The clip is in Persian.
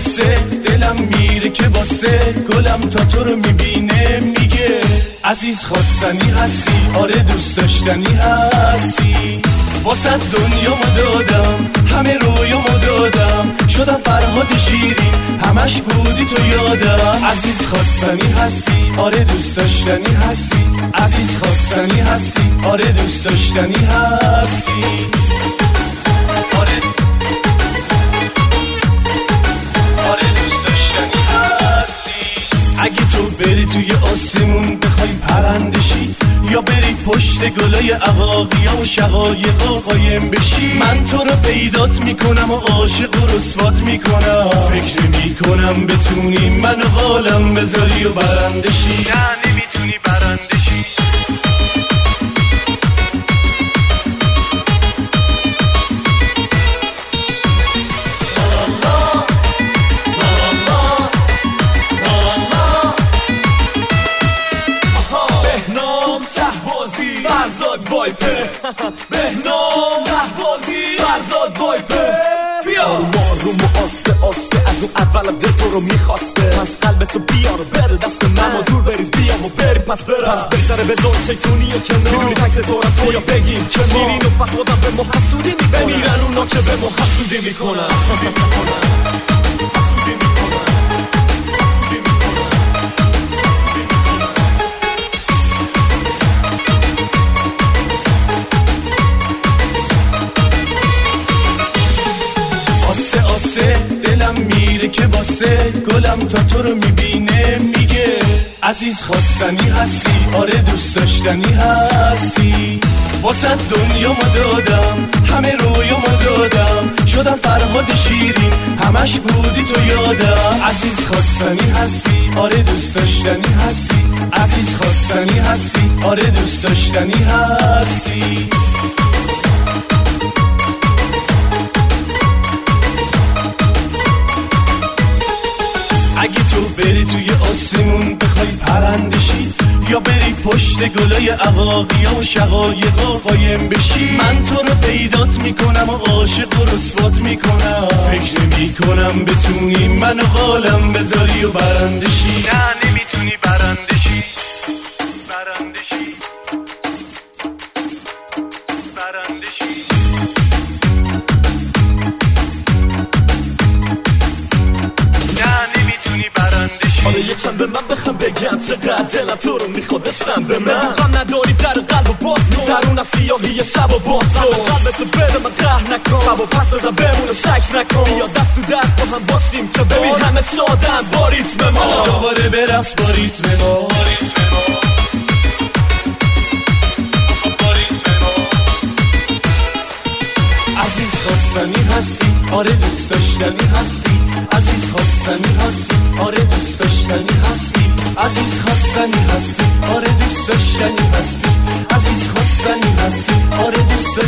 قصه دلم میره که واسه گلم تا تو رو میبینه میگه عزیز خواستنی هستی، آره دوست داشتنی هستی. واسه دنیامو دادم، همه رویامو دادم، شدم فرهاد شیرین، همش بودی تو یادم. عزیز خواستنی هستی، آره دوست داشتنی هستی. عزیز خواستنی هستی، آره دوست داشتنی هستی. آره دوست داشتنی هستی. اگه تو بری توی آسمون بخوای پرندشی، یا بری پشت گلای عقاقیا و شقایقا قایم بشی، من تو رو پیدات میکنم و عاشق و رسوات میکنم. فکر میکنم بتونی منو قالم بذاری و برندشی. نه نمیتونی برندشی. فرزاد وایپر بهنام شهبازی فرزاد وایپر بیا آروم و آسته آسته از اون اول دل تو رو میخواسته. پس قلبتو بیار و بره دست من و دور بریز بیام و بری پس برم. پس بهتره بذار شیطونی و کنار، میدونی تکس دورم تو یا بگیم که شیرین و فقودم به ما حسودی میکنن. بمیرن اونا که به ما حسودی میکنن. دلم میره که واسه گلم تا تو رو میبینه میگه عزیز خواستنی هستی، آره دوست داشتنی هستی. واسه دنیامو دادم، همه رویامو دادم، شدم فرهاد شیرین، همش بودی تو یادم. عزیز خواستنی هستی، آره دوست داشتنی هستی. عزیز خواستنی هستی، آره دوست داشتنی هستی. اگه تو بری توی آسمون بخوای پرندشی، یا بری پشت گلای عقاقیا و شقایقا قایم بشی، من تو رو پیدات میکنم و عاشق و رسوات میکنم. فکر نمیکنم بتونی منو قالم بذاری و برندشی. نه نمیتونی برندشی. برندشی برندشی. آره یکم به من بخم بگم چقدر دلم تو رو میخواد عشقم به من. غم نداری در قلب و باز کن، درونم سیاهی شب و باز کن. قلبتو بده من قهر نکن، شب و پس بزن بمونه شک نکن. بیا دست تو دست با هم باشیم که ببین همه شادن با ریتم ما. دوباره برقص با ریتم ما. عزیز خواستنی هستی، آره دوست داشتنی هستی. عزیز خواستنی هستی، آره دوست داشتنی هستی. عزیز خواستنی هستی، آره دوست داشتنی هستی. عزیز خواستنی هستی، آره دوست